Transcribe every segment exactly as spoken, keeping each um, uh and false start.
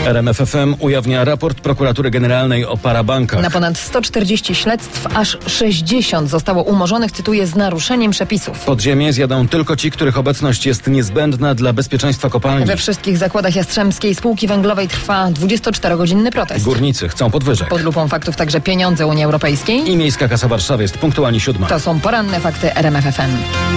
R M F F M ujawnia raport Prokuratury Generalnej o parabankach. Na ponad sto czterdzieści śledztw aż sześćdziesiąt zostało umorzonych, cytuję, z naruszeniem przepisów. Pod ziemię zjadą tylko ci, których obecność jest niezbędna dla bezpieczeństwa kopalni. We wszystkich zakładach Jastrzębskiej Spółki Węglowej trwa dwudziestoczterogodzinny protest. Górnicy chcą podwyżek. Pod lupą faktów także pieniądze Unii Europejskiej. I Miejska Kasa Warszawy jest punktualnie siódma. To są poranne fakty R M F F M.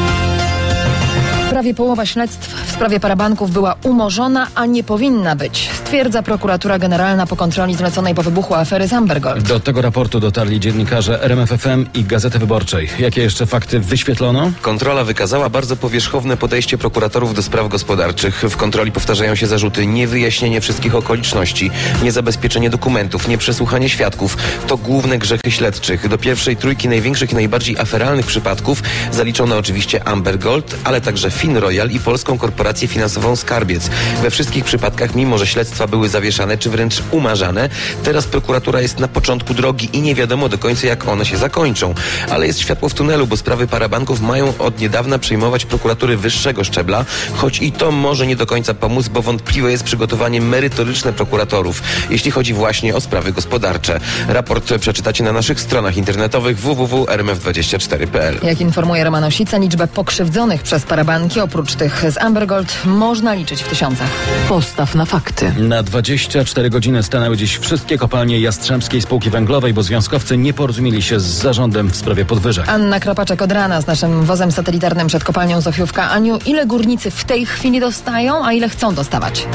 Prawie połowa śledztw w sprawie parabanków była umorzona, a nie powinna być, stwierdza Prokuratura Generalna po kontroli zleconej po wybuchu afery z Amber Gold. Do tego raportu dotarli dziennikarze R M F F M i Gazety Wyborczej. Jakie jeszcze fakty wyświetlono? Kontrola wykazała bardzo powierzchowne podejście prokuratorów do spraw gospodarczych. W kontroli powtarzają się zarzuty niewyjaśnienie wszystkich okoliczności, niezabezpieczenie dokumentów, nieprzesłuchanie świadków. To główne grzechy śledczych. Do pierwszej trójki największych i najbardziej aferalnych przypadków zaliczono oczywiście Amber Gold, ale także Finroyal i polską korporację finansową Skarbiec. We wszystkich przypadkach, mimo że śledztwa były zawieszane czy wręcz umarzane, teraz prokuratura jest na początku drogi i nie wiadomo do końca, jak one się zakończą. Ale jest światło w tunelu, bo sprawy parabanków mają od niedawna przejmować prokuratury wyższego szczebla, choć i to może nie do końca pomóc, bo wątpliwe jest przygotowanie merytoryczne prokuratorów, jeśli chodzi właśnie o sprawy gospodarcze. Raport przeczytacie na naszych stronach internetowych w w w kropka r m f dwadzieścia cztery kropka p l. Jak informuje Roman Osica, liczbę pokrzywdzonych przez parabanki oprócz tych z Amber Gold można liczyć w tysiącach. Postaw na fakty. Na dwadzieścia cztery godziny stanęły dziś wszystkie kopalnie Jastrzębskiej Spółki Węglowej, bo związkowcy nie porozumieli się z zarządem w sprawie podwyżek. Anna Kropaczek od rana z naszym wozem satelitarnym przed kopalnią Zofiówka. Aniu, ile górnicy w tej chwili dostają, a ile chcą dostawać?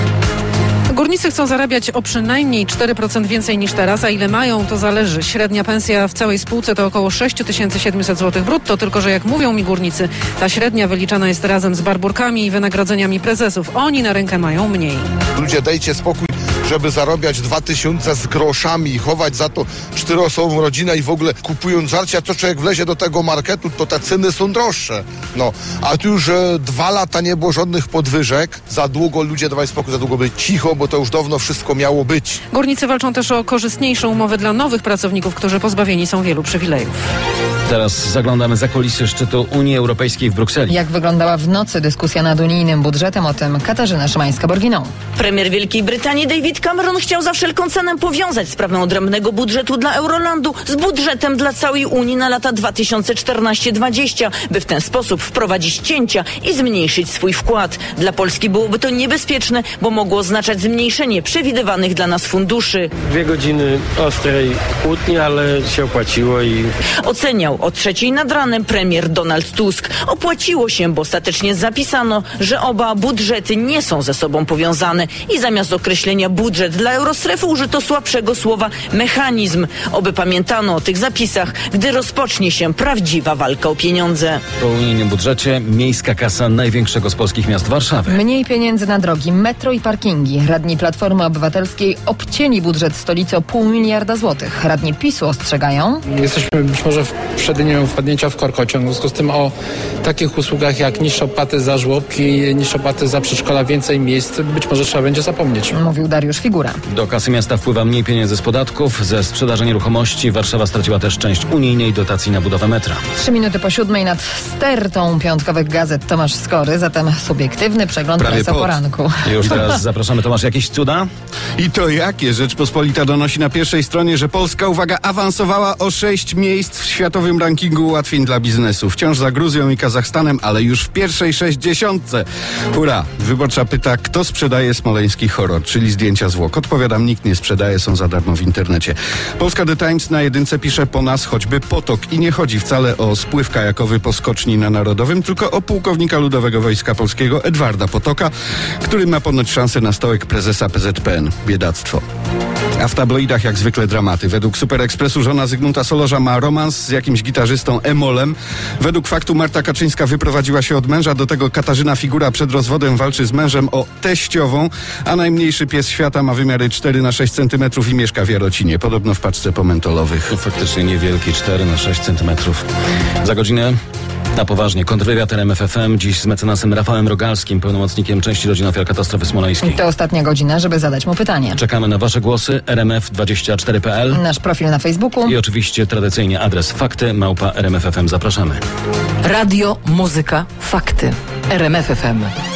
Górnicy chcą zarabiać o przynajmniej cztery procent więcej niż teraz, a ile mają, to zależy. Średnia pensja w całej spółce to około sześć tysięcy siedemset złotych brutto, tylko że jak mówią mi górnicy, ta średnia wyliczana jest razem z barburkami i wynagrodzeniami prezesów. Oni na rękę mają mniej. Ludzie, dajcie spokój, żeby zarabiać dwa tysiące z groszami i chować za to czteroosobową rodzinę i w ogóle kupując żarcia, co człowiek wlezie do tego marketu, to te ceny są droższe. No, a tu już e, dwa lata nie było żadnych podwyżek. Za długo, ludzie, dawaj spokój, za długo byli cicho, bo to już dawno wszystko miało być. Górnicy walczą też o korzystniejsze umowy dla nowych pracowników, którzy pozbawieni są wielu przywilejów. Teraz zaglądamy za kulisy szczytu Unii Europejskiej w Brukseli. Jak wyglądała w nocy dyskusja nad unijnym budżetem, o tym Katarzyna Szymańska-Borginą. Premier Wielkiej Brytanii David Cameron chciał za wszelką cenę powiązać sprawę odrębnego budżetu dla Eurolandu z budżetem dla całej Unii na lata dwa tysiące czternaście dwadzieścia, by w ten sposób wprowadzić cięcia i zmniejszyć swój wkład. Dla Polski byłoby to niebezpieczne, bo mogło oznaczać zmniejszenie przewidywanych dla nas funduszy. Dwie godziny ostrej kłótni, ale się opłaciło i... Oceniał o trzeciej nad ranem premier Donald Tusk. Opłaciło się, bo ostatecznie zapisano, że oba budżety nie są ze sobą powiązane i zamiast określenia budżet dla eurostrefy użyto słabszego słowa mechanizm. Oby pamiętano o tych zapisach, gdy rozpocznie się prawdziwa walka o pieniądze. Po unijnym budżecie miejska kasa największego z polskich miast Warszawy. Mniej pieniędzy na drogi, metro i parkingi. Radni Platformy Obywatelskiej obcięli budżet stolicy o pół miliarda złotych. Radni PiSu ostrzegają. Jesteśmy być może w przed linią wpadnięcia w korkociąg. W związku z tym o takich usługach jak niższe opłaty za żłobki, niższe opłaty za przedszkola, więcej miejsc być może trzeba będzie zapomnieć. Mówił Dariusz Figura. Do kasy miasta wpływa mniej pieniędzy z podatków, ze sprzedaży nieruchomości. Warszawa straciła też część unijnej dotacji na budowę metra. Trzy minuty po siódmej nad stertą piątkowych gazet Tomasz Skory, zatem subiektywny przegląd prasa poranku. Już teraz zapraszamy. Tomasz, jakieś cuda? I to jakie? Rzeczpospolita donosi na pierwszej stronie, że Polska, uwaga, awansowała o sześć miejsc w światowym rankingu ułatwień dla biznesu. Wciąż za Gruzją i Kazachstanem, ale już w pierwszej sześćdziesiątce. Hurra! Wyborcza pyta, kto sprzedaje smoleński horror, czyli zdjęcia zwłok. Odpowiadam, nikt nie sprzedaje, są za darmo w internecie. Polska The Times na jedynce pisze po nas choćby potok. I nie chodzi wcale o spływ kajakowy po skoczni na Narodowym, tylko o pułkownika Ludowego Wojska Polskiego Edwarda Potoka, który ma ponoć szansę na stołek prezesa P Z P N. Biedactwo. A w tabloidach jak zwykle dramaty. Według Super Expressu żona Zygmunta Solorza ma romans z jakimś gitarzystą Emolem. Według Faktu Marta Kaczyńska wyprowadziła się od męża. Do tego Katarzyna Figura przed rozwodem walczy z mężem o teściową, a najmniejszy pies świata ma wymiary cztery na sześć centymetrów i mieszka w Jarocinie. Podobno w paczce pomentolowych. Faktycznie niewielki, cztery na sześć centymetrów. Za godzinę na poważnie. Kontrwywiad R M F F M dziś z mecenasem Rafałem Rogalskim, pełnomocnikiem części rodzin ofiar katastrofy smoleńskiej. To ostatnia godzina, żeby zadać mu pytanie. Czekamy na wasze głosy. R M F dwadzieścia cztery kropka p l. Nasz profil na Facebooku. I oczywiście tradycyjnie adres fakty małpa R M F F M. Zapraszamy. Radio, muzyka, fakty. R M F F M.